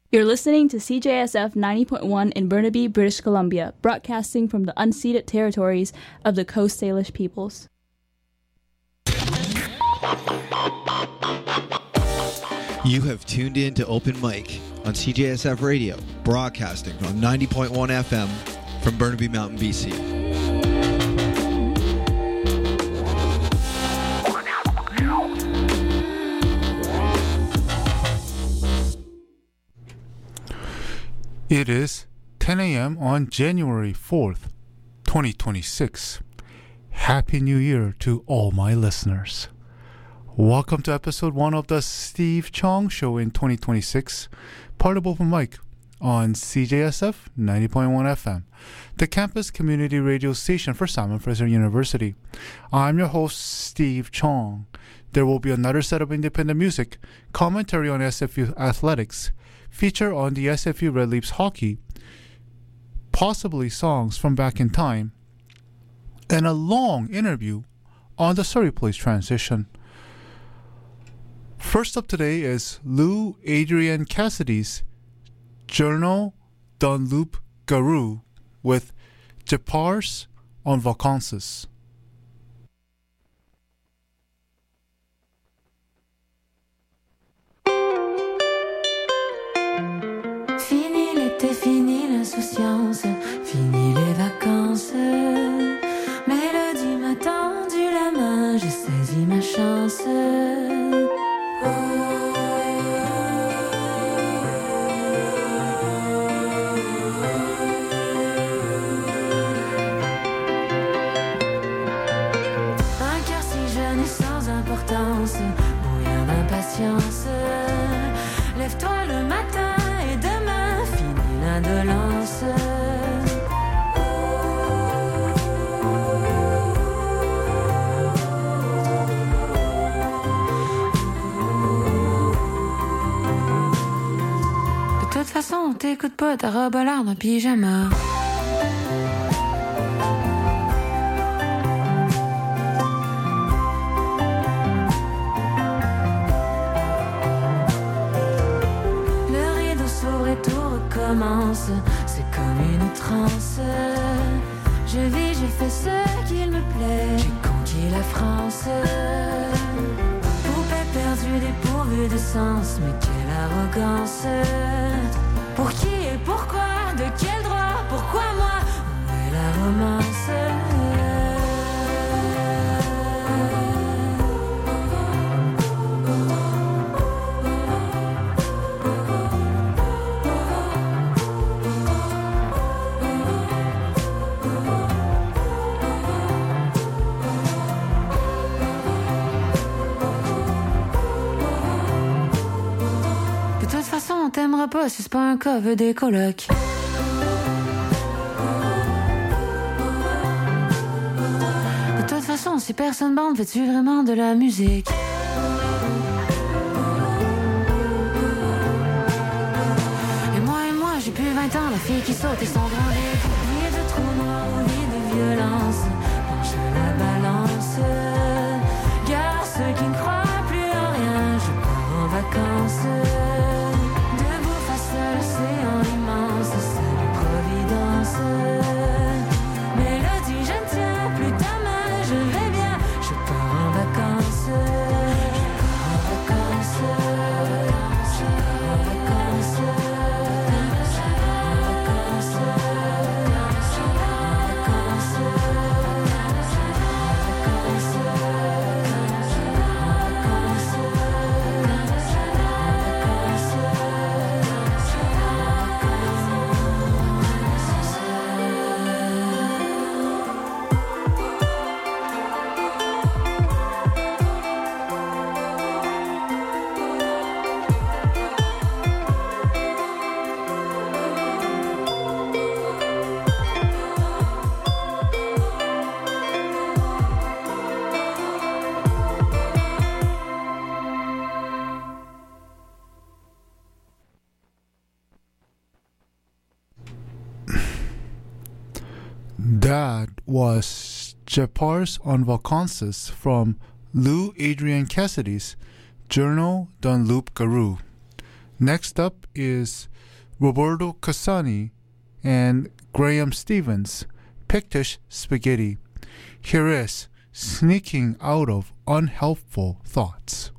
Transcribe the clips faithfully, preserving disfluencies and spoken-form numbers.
You're listening to C J S F ninety point one in Burnaby, British Columbia, broadcasting from the unceded territories of the Coast Salish peoples. You have tuned in to Open Mic on C J S F Radio, broadcasting from ninety point one F M from Burnaby Mountain, B C. It is ten a.m. on January fourth, twenty twenty-six. Happy New Year to all my listeners. Welcome to episode one of the Steve Chong Show in twenty twenty-six, part of Open Mic on C J S F ninety point one F M, the campus community radio station for Simon Fraser University. I'm your host, Steve Chong. There will be another set of independent music, commentary on S F U athletics, feature on the S F U Red Leafs hockey, possibly songs from back in time, and a long interview on the Surrey Place transition. First up today is Lou Adrian Cassidy's Journal d'un Loup Garou with Jepars en Vacances. Fini l'été, fini l'insouciance, fini les vacances. Mélodie m'a tendu la main, j'ai saisi ma chance. Un cœur si jeune et sans importance, bouillant d'impatience. Lève-toi le matin et demain, finis l'indolence. De toute façon, t'écoutes pas ta robe à l'art d'un pyjama. Commence, c'est comme une transe. Je vis, je fais ce qu'il me plaît. J'ai conquis la France. Poupée perdue, dépourvue de sens. Mais quelle arrogance. Pour qui et pourquoi? De quel droit? Pourquoi moi? Où est la romance? On t'aimera pas si c'est pas un cover des colocs. De toute façon, si personne bande, fais-tu vraiment de la musique? Et moi, et moi, j'ai plus vingt ans, la fille qui saute et son grand lit. Vie de trou noir ou vie de violence, penche la balance. Gare ceux qui ne croient plus en rien, je pars en vacances. L'océan immense, c'est la providence. Mélodie, je ne tiens plus ta main, je vais bien, je pars en vacances. Je pars en vacances. Je pars en vacances. Je pars en vacances. Je pars en vacances. Je pars That was Jepars en Vacances from Lou Adrian Cassidy's Journal d'un Loup Garou. Next up is Roberto Cassani and Graham Stevens, Pictish Spaghetti. Here is Sneaking Out of Unhelpful Thoughts.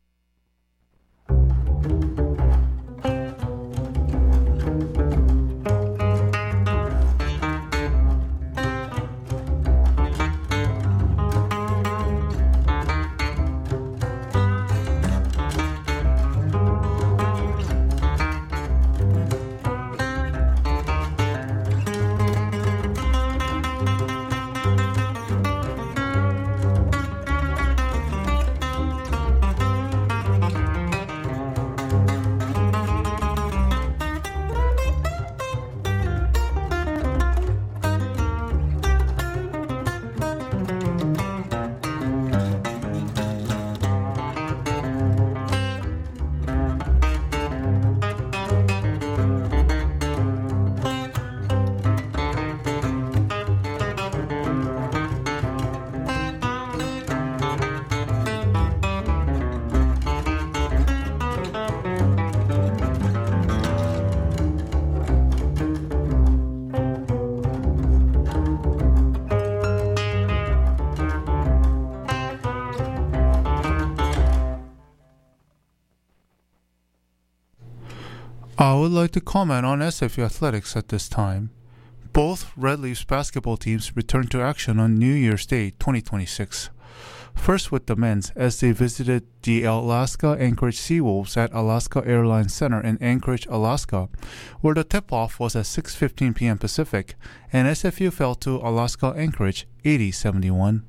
I would like to comment on S F U athletics at this time. Both Red Leafs basketball teams returned to action on New Year's Day twenty twenty-six. First with the men's as they visited the Alaska Anchorage Seawolves at Alaska Airlines Center in Anchorage, Alaska, where the tip-off was at six fifteen p.m. Pacific, and S F U fell to Alaska Anchorage eighty seventy-one.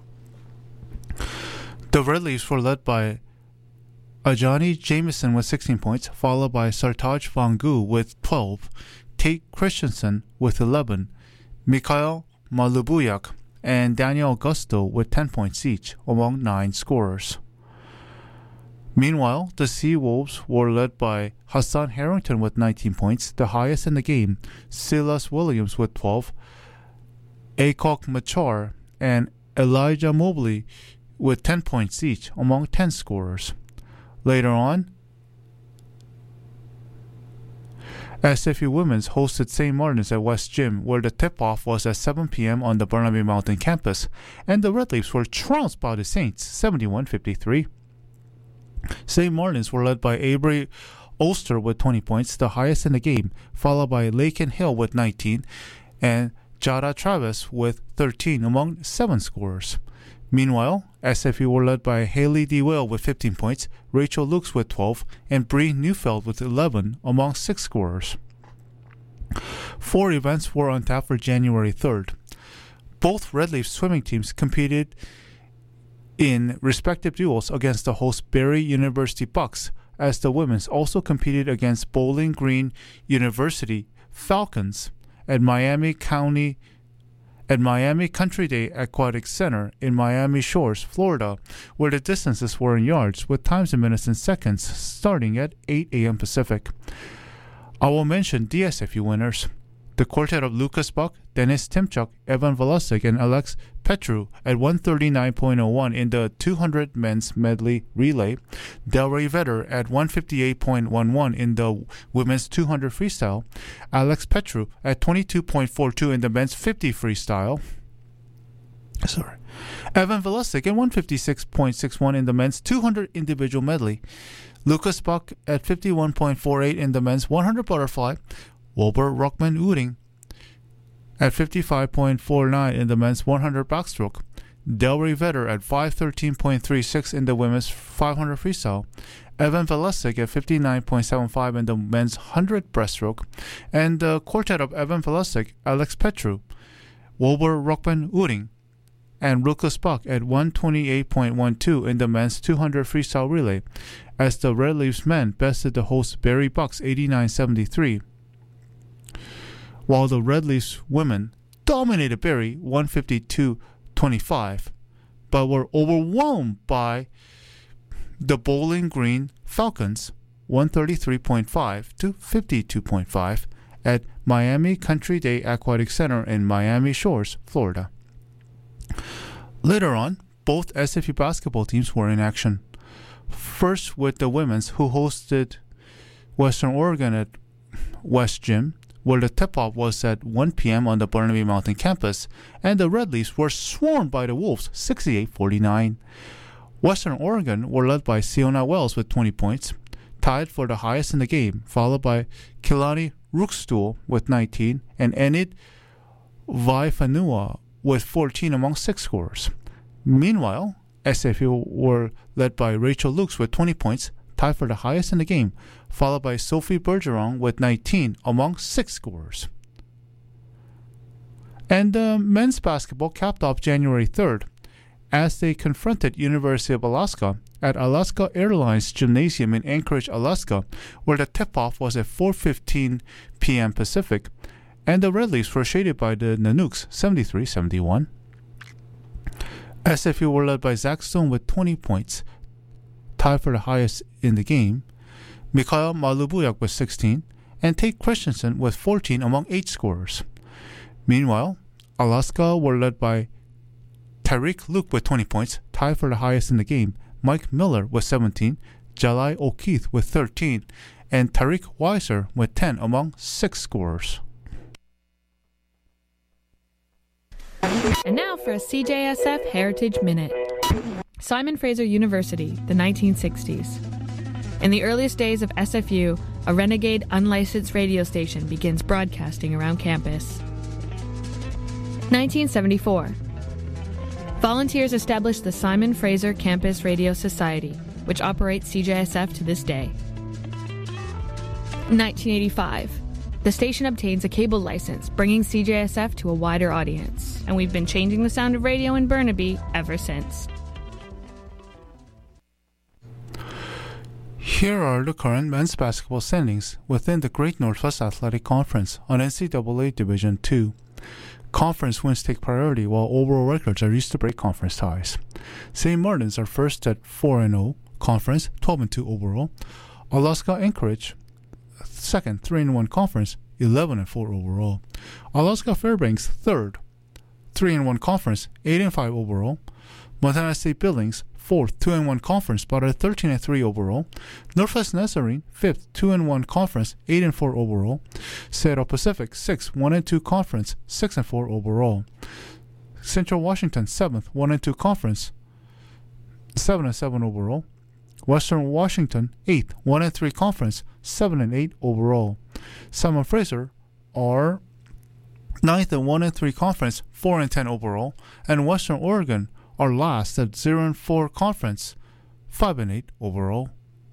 The Red Leafs were led by Ajani Jameson with sixteen points, followed by Sartaj Vangu with twelve, Tate Christensen with eleven, Mikhail Malubuyak and Daniel Augusto with ten points each, among nine scorers. Meanwhile, the Seawolves were led by Hassan Harrington with nineteen points, the highest in the game, Silas Williams with twelve, Akok Machar and Elijah Mobley with ten points each, among ten scorers. Later on, S F U Women's hosted Saint Martin's at West Gym, where the tip-off was at seven p.m. on the Burnaby Mountain campus, and the Red Leafs were trounced by the Saints, seventy-one fifty-three. Saint Martin's were led by Avery Ulster with twenty points, the highest in the game, followed by Lakin Hill with nineteen, and Jada Travis with thirteen, among seven scorers. Meanwhile, S F U were led by Haley D. Whale with fifteen points, Rachel Lukes with twelve, and Bree Neufeld with eleven, among six scorers. Four events were on tap for January third. Both Red Leaf swimming teams competed in respective duels against the host Barry University Bucks, as the women's also competed against Bowling Green University Falcons at Miami County at Miami Country Day Aquatic Center in Miami Shores, Florida, where the distances were in yards with times in minutes and seconds starting at eight a.m. Pacific. I will mention D S F U winners. The quartet of Lucas Buck, Dennis Timchuk, Evan Velasek, and Alex Petru at one thirty-nine point oh one in the two hundred men's medley relay, Delray Vetter at one fifty-eight point one one in the women's two hundred freestyle, Alex Petru at twenty-two point four two in the men's fifty freestyle, sorry, Evan Velasek at one fifty-six point six one in the men's two hundred individual medley, Lucas Buck at fifty-one point four eight in the men's one hundred butterfly, Wilbur Ruckman Uding at fifty-five point four nine in the men's one hundred backstroke, Delray Vetter at five thirteen point three six in the women's five hundred freestyle, Evan Velasek at fifty-nine point seven five in the men's one hundred breaststroke, and the quartet of Evan Velasek, Alex Petru, Wilbur Ruckman Uding, and Lucas Buck at one twenty-eight point one two in the men's two hundred freestyle relay, as the Red Leafs men bested the host Barry Bucks eighty-nine seventy-three. While the Red Leafs women dominated Barry one fifty-two twenty-five, but were overwhelmed by the Bowling Green Falcons one thirty-three point five to fifty-two point five at Miami Country Day Aquatic Center in Miami Shores, Florida. Later on, both S F U basketball teams were in action. First with the women's, who hosted Western Oregon at West Gym, where the tip-off was at one p.m. on the Burnaby Mountain campus, and the Red Leafs were swarmed by the Wolves, sixty-eight forty-nine. Western Oregon were led by Siona Wells with twenty points, tied for the highest in the game, followed by Kilani Rookstool with nineteen, and Enid Vaifanua with fourteen among six scorers. Meanwhile, S F U were led by Rachel Lukes with twenty points, tied for the highest in the game, followed by Sophie Bergeron with nineteen among six scorers. And uh, men's basketball capped off January third as they confronted University of Alaska at Alaska Airlines Gymnasium in Anchorage, Alaska, where the tip-off was at four fifteen p.m. Pacific, and the Red Leafs were shaded by the Nanooks, seventy-three seventy-one. S F U were led by Zach Stone with twenty points, tied for the highest in the game, Mikhail Malubuyak with sixteen, and Tate Christensen with fourteen among eight scorers. Meanwhile, Alaska were led by Tariq Luke with twenty points, tied for the highest in the game, Mike Miller with seventeen, Jalai O'Keefe with thirteen, and Tariq Weiser with ten among six scorers. And now for a C J S F Heritage Minute. Simon Fraser University, the nineteen sixties. In the earliest days of S F U, a renegade unlicensed radio station begins broadcasting around campus. nineteen seventy-four. Volunteers established the Simon Fraser Campus Radio Society, which operates C J S F to this day. nineteen eighty-five. The station obtains a cable license, bringing C J S F to a wider audience, and we've been changing the sound of radio in Burnaby ever since. Here are the current men's basketball standings within the Great Northwest Athletic Conference on N C double A Division two. Conference wins take priority, while overall records are used to break conference ties. Saint Martin's are first at four and oh conference, twelve and two overall. Alaska Anchorage second, three and one conference, eleven and four overall. Alaska Fairbanks third, three and one conference, eight and five overall. Montana State Billings fourth, two and one conference, but are thirteen and three overall. Northwest Nazarene fifth, two and one conference, eight and four overall. Seattle Pacific sixth, one and two conference, six and four overall. Central Washington seventh, one and two conference, seven and seven overall. Western Washington eighth, one and three conference, seven and eight overall. Simon Fraser are ninth and one and three conference, four and ten overall, and Western Oregon are last at zero and four conference, five and eight overall.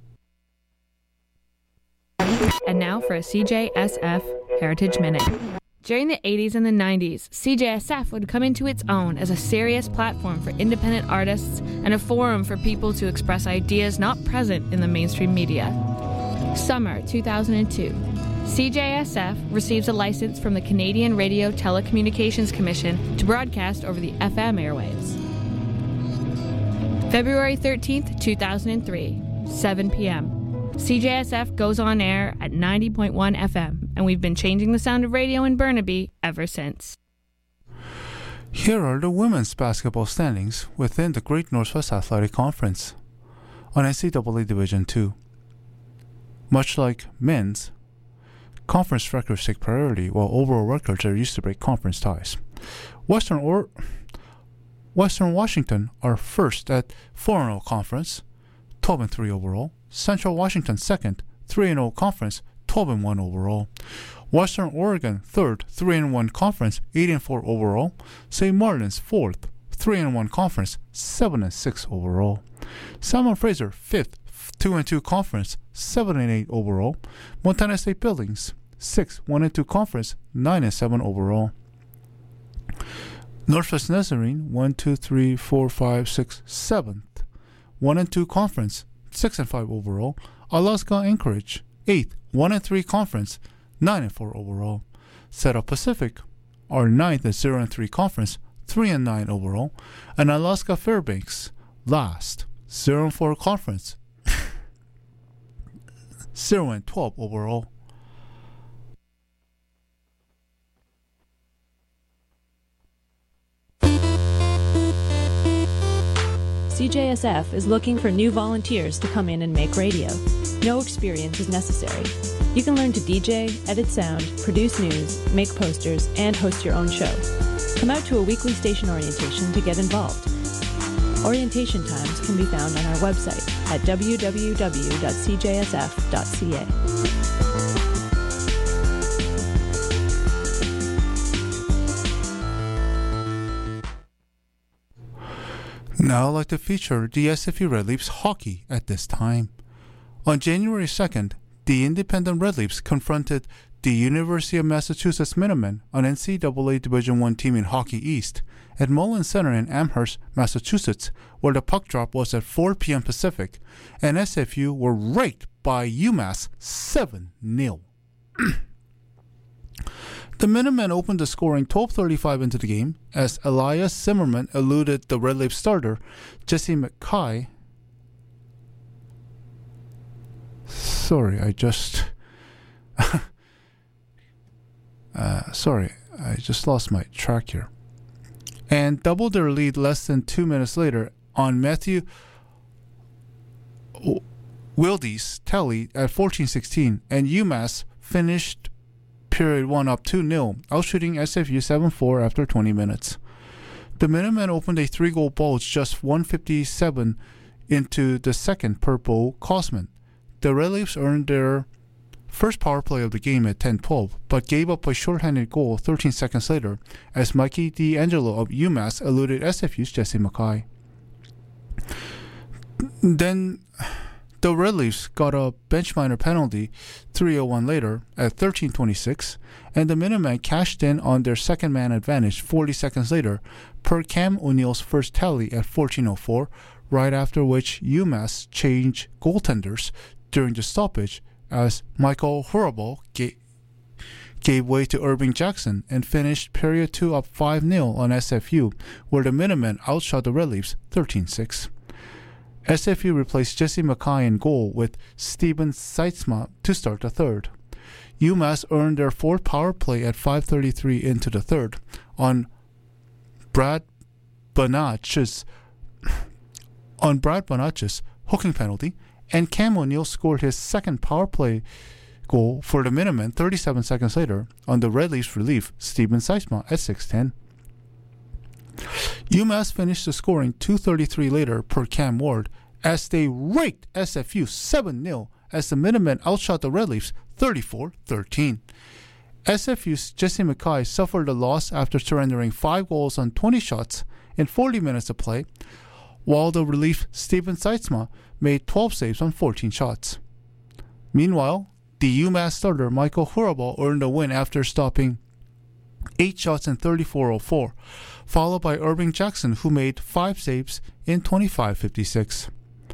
And now for a C J S F Heritage Minute. During the eighties and the nineties, C J S F would come into its own as a serious platform for independent artists and a forum for people to express ideas not present in the mainstream media. Summer two thousand two. C J S F receives a license from the Canadian Radio Telecommunications Commission to broadcast over the F M airwaves. February thirteenth, two thousand three, seven p.m. C J S F goes on air at ninety point one F M, and we've been changing the sound of radio in Burnaby ever since. Here are the women's basketball standings within the Great Northwest Athletic Conference on N C double A Division two. Much like men's, conference records take priority, while overall records are used to break conference ties. Western or Western Washington are first at four and oh conference, twelve and three overall. Central Washington second, three and oh conference, twelve and one overall. Western Oregon third, three and one conference, eight and four overall. Saint Martin's fourth, three and one conference, seven and six overall. Simon Fraser fifth, two and two conference, seven and eight overall. Montana State Billings sixth, one and two conference, nine and seven overall. Northwest Nazarene one, two, three, four, five, six, seventh, one and two conference, six and five overall. Alaska Anchorage eighth, one and three conference, nine and four overall. Seattle Pacific are ninth at zero and three conference, three and nine overall, and Alaska Fairbanks last, zero and four conference, zero and twelve overall. C J S F is looking for new volunteers to come in and make radio. No experience is necessary. You can learn to D J, edit sound, produce news, make posters, and host your own show. Come out to a weekly station orientation to get involved. Orientation times can be found on our website at w w w dot c j s f dot c a. Now I'd like to feature the S F U Red Leafs hockey at this time. On January second, the independent Red Leafs confronted the University of Massachusetts Minutemen, an N C double A Division one team in Hockey East, at Mullen Center in Amherst, Massachusetts, where the puck drop was at four p.m. Pacific, and S F U were raked by UMass seven nil. The Minutemen opened the scoring twelve thirty-five into the game as Elias Zimmerman eluded the Red Leaf starter, Jesse McKay. Sorry, I just... uh, sorry, I just lost my track here. And doubled their lead less than two minutes later on Matthew Wilde's tally at fourteen sixteen, and UMass finished period one up two nil, outshooting S F U seven four after twenty minutes. The Minutemen opened a three-goal bulge just one fifty-seven into the second per Bo Kosman. The Red Leafs earned their first power play of the game at ten twelve, but gave up a shorthanded goal thirteen seconds later as Mikey D'Angelo of UMass eluded S F U's Jesse McKay. Then the Red Leafs got a bench minor penalty three oh one later at thirteen twenty-six, and the Minutemen cashed in on their second man advantage forty seconds later per Cam O'Neill's first tally at fourteen oh four, right after which UMass changed goaltenders during the stoppage as Michael Hurabal ga- gave way to Irving Jackson and finished period two up five nil on S F U, where the Minutemen outshot the Red Leafs thirteen six. S F U replaced Jesse McKay in goal with Steven Seitzma to start the third. UMass earned their fourth power play at five thirty-three into the third on Brad Bonach's on Brad Bonach's hooking penalty, and Cam O'Neill scored his second power play goal for the Minutemen thirty-seven seconds later on the Red Leafs relief Steven Seitzma at six ten. UMass finished the scoring two thirty-three later per Cam Ward as they raked S F U seven nil as the Minutemen outshot the Red Leafs thirty-four thirteen. S F U's Jesse McKay suffered a loss after surrendering five goals on twenty shots in forty minutes of play, while the relief Steven Seitzma made twelve saves on fourteen shots. Meanwhile, the UMass starter Michael Hurabal earned a win after stopping eight shots in thirty-four oh four, followed by Irving Jackson, who made five saves in twenty-five fifty-six.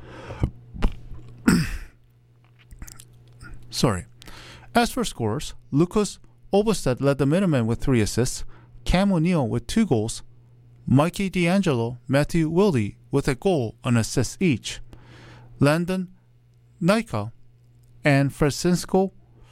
Sorry. As for scorers, Lucas Obosted led the Minutemen with three assists, Cam O'Neill with two goals, Mikey D'Angelo, Matthew Wilde with a goal and assist each, Landon Nika and Francisco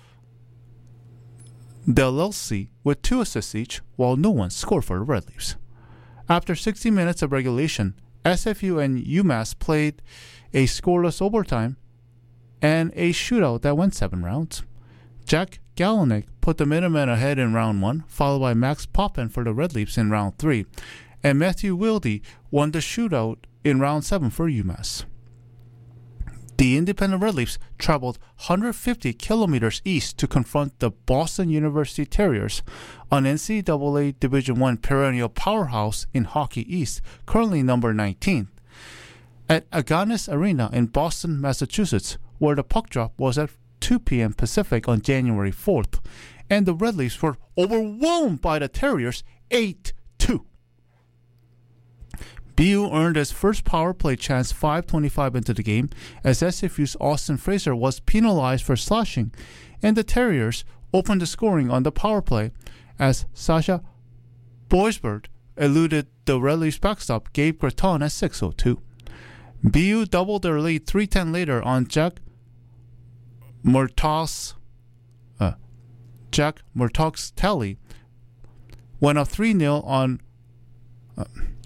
Delelsi with two assists each, while no one scored for the Red Leafs. After sixty minutes of regulation, S F U and UMass played a scoreless overtime and a shootout that went seven rounds. Jack Galonick put the Minutemen ahead in round one, followed by Max Poppen for the Red Leafs in round three, and Matthew Wilde won the shootout in round seven for UMass. The independent Red Leafs traveled one hundred fifty kilometers east to confront the Boston University Terriers, an N C double A Division one perennial powerhouse in Hockey East, currently number nineteen, at Agganis Arena in Boston, Massachusetts, where the puck drop was at two p.m. Pacific on January fourth, and the Red Leafs were overwhelmed by the Terriers eight two. B U earned its first power play chance five twenty-five into the game as S F U's Austin Fraser was penalized for slashing, and the Terriers opened the scoring on the power play as Sasha Boisbert eluded the Red Leafs backstop Gabe Graton at six oh two. B U doubled their lead three ten later on Jack Murtaugh's uh, Jack Murtaugh's tally, went up three nil on uh,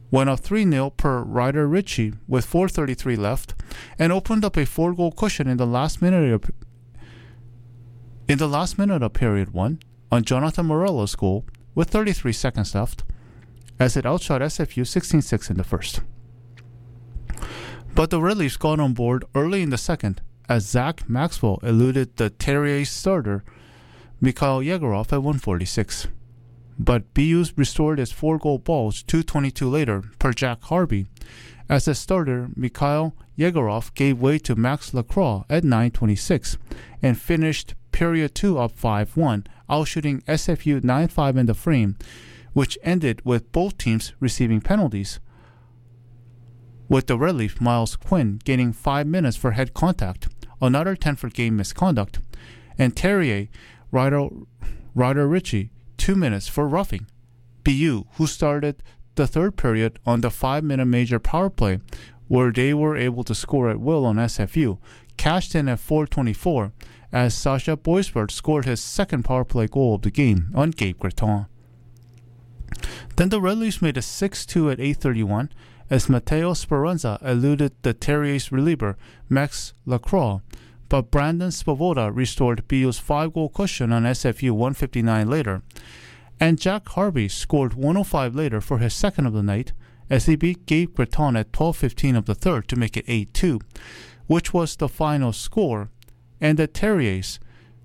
went up three nil per Ryder Ritchie with four thirty-three left and opened up a four-goal cushion in the last minute of, in the last minute of period one on Jonathan Morella's goal with thirty-three seconds left as it outshot S F U sixteen six in the first. But the Red Leafs got on board early in the second as Zach Maxwell eluded the Terrier starter Mikhail Yegorov at one forty-six. But B U's restored its four-goal bulge two twenty-two later per Jack Harvey as the starter Mikhail Yegorov gave way to Max Lacroix at nine twenty-six and finished period two up five one, outshooting S F U nine five in the frame, which ended with both teams receiving penalties, with the Red Leaf Miles Quinn gaining five minutes for head contact, another ten for game misconduct, and Terrier Ryder, Ryder Ritchie two minutes for roughing. B U, who started the third period on the five-minute major power play, where they were able to score at will on S F U, cashed in at four twenty-four as Sasha Boisvert scored his second power play goal of the game on Gabe Graton. Then the Red Leafs made a six two at eight thirty-one as Matteo Speranza eluded the Terrier's reliever Max Lacroix, but Brandon Spavoda restored B U's five-goal cushion on S F U one fifty-nine later, and Jack Harvey scored one oh five later for his second of the night as he beat Gabe Graton at twelve fifteen of the third to make it eight two, which was the final score, and the Terriers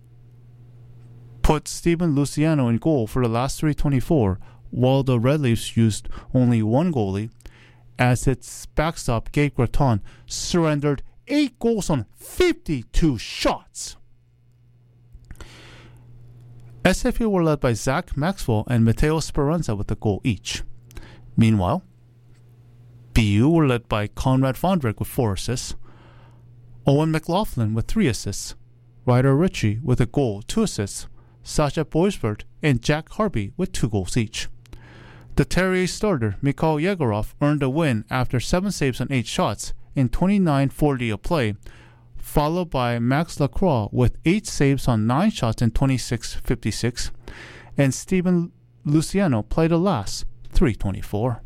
put Steven Luciano in goal for the last three twenty-four, while the Red Leafs used only one goalie as its backstop Gabe Graton surrendered eight goals on fifty-two shots. S F U were led by Zach Maxwell and Matteo Speranza with a goal each. Meanwhile, B U were led by Conrad Vondrek with four assists, Owen McLaughlin with three assists, Ryder Ritchie with a goal, two assists, Sasha Boisvert and Jack Harvey with two goals each. The Terrier starter Mikhail Yegorov earned a win after seven saves on eight shots in twenty-nine forty of play, followed by Max Lacroix with eight saves on nine shots in twenty-six fifty-six, and Steven Luciano played the last three twenty-four.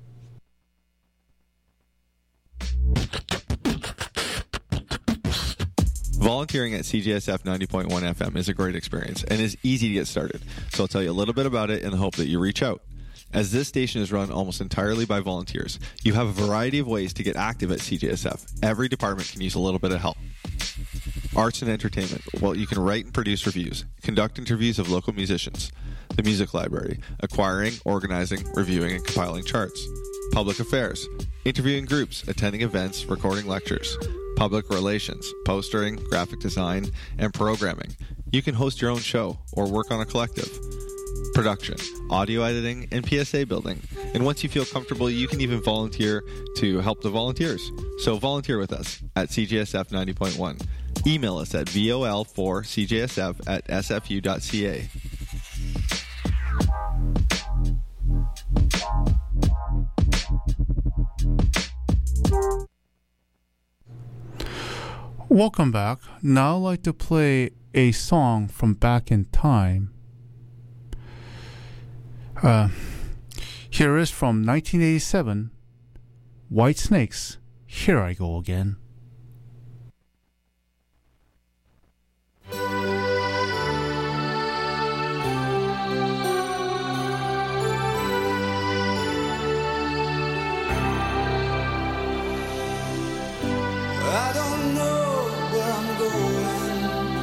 Volunteering at C J S F ninety point one F M is a great experience and is easy to get started, so I'll tell you a little bit about it in the hope that you reach out. As this station is run almost entirely by volunteers, you have a variety of ways to get active at C J S F. Every department can use a little bit of help. Arts and entertainment. Well, you can write and produce reviews, conduct interviews of local musicians. The music library. Acquiring, organizing, reviewing, and compiling charts. Public affairs. Interviewing groups, attending events, recording lectures. Public relations, postering, graphic design, and programming. You can host your own show or work on a collective. Production, audio editing, and P S A building. And once you feel comfortable, you can even volunteer to help the volunteers. So volunteer with us at C J S F ninety point one. Email us at V O L four C J S F at S F U dot C A. Welcome back. Now I'd like to play a song from back in time. Uh, here is from nineteen eighty-seven, White Snakes, Here I Go Again. I don't know where I'm going,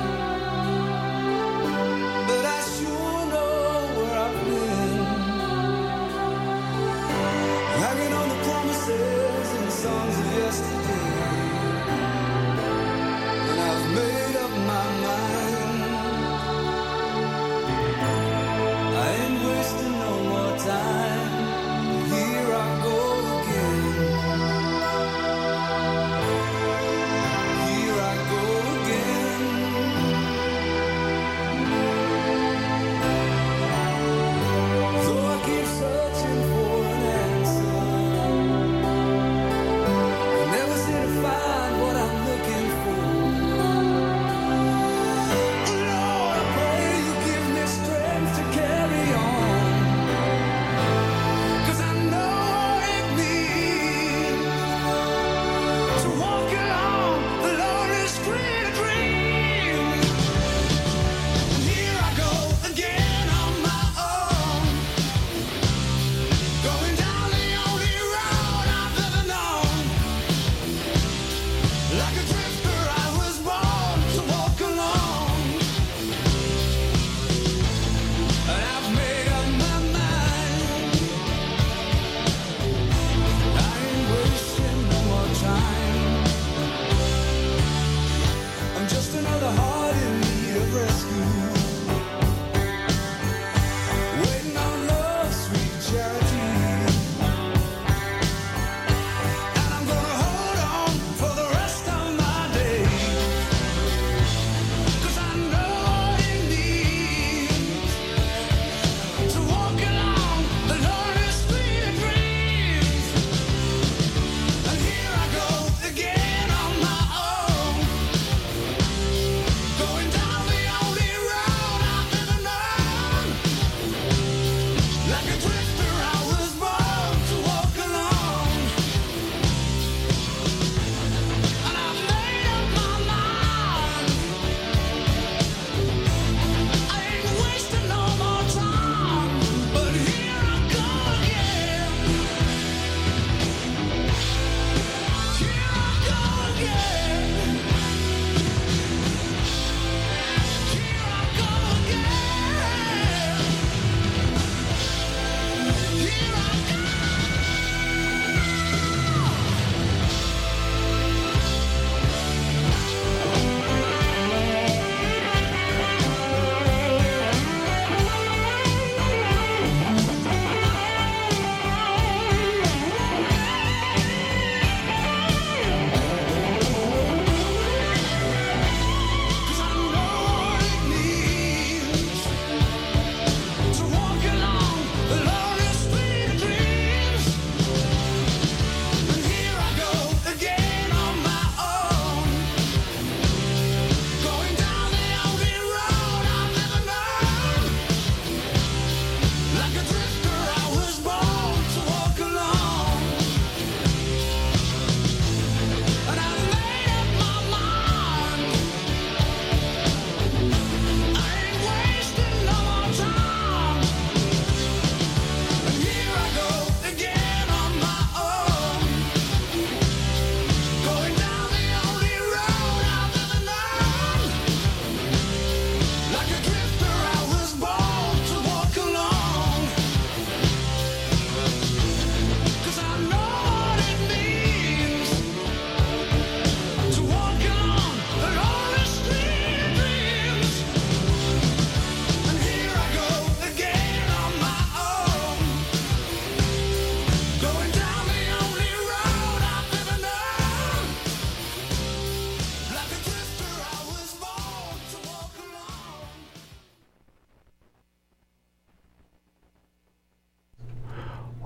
but I sure know where I've been. Hanging on the promises and the songs of yesterday.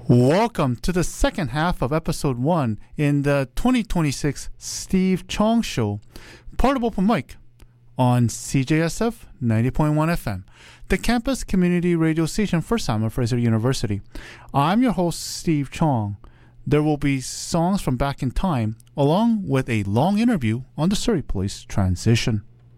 Welcome to the second half of episode one in the twenty twenty-six Steve Chong Show, part of Open Mic on C J S F ninety point one F M, the campus community radio station for Simon Fraser University. I'm your host, Steve Chong. There will be songs from back in time, along with a long interview on the Surrey Police transition.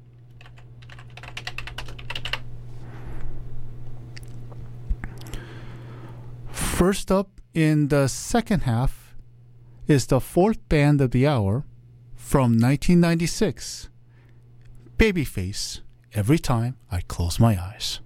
First up in the second half is the fourth band of the hour from nineteen ninety-six, Babyface, Every Time I Close My Eyes.